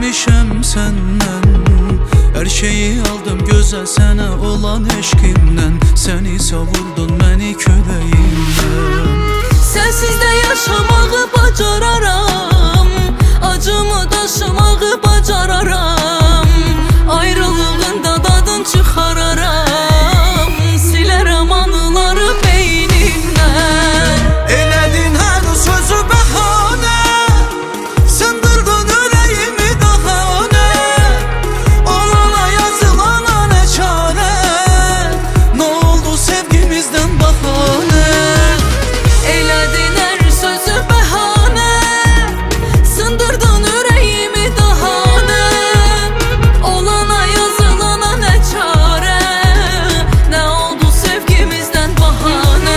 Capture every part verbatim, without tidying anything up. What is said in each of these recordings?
vermişəm səndən. Hər şeyi aldım gözəl sənə olan eşqimdən. Sən isə vurdun məni küləyimdən. Sənsiz də yaşamağı bacararam, acımı daşımağı bacararam. Ayrılığın da dadın çıxararam, silərəm anıları beynimdən. Elədin hər sözü bəhanə, sındırdın ürəyimi daha nə. Olana yazılana nə çarə, nə oldu sevgimizdən bahanə. Elədin hər sözü bəhanə, sındırdın ürəyimi daha nə. Olana yazılana nə çarə, nə oldu sevgimizdən bahanə.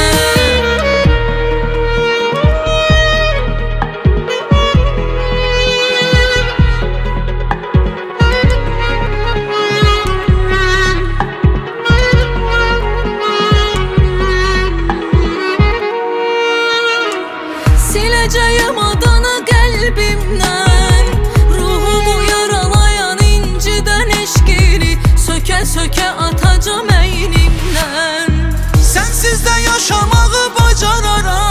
Siləcəyəm adını qəlbimdən, ruhumu yaralayan incidən eşqini sökə-sökə atacam əynimdən. Sənsiz də yaşamağı bacararam.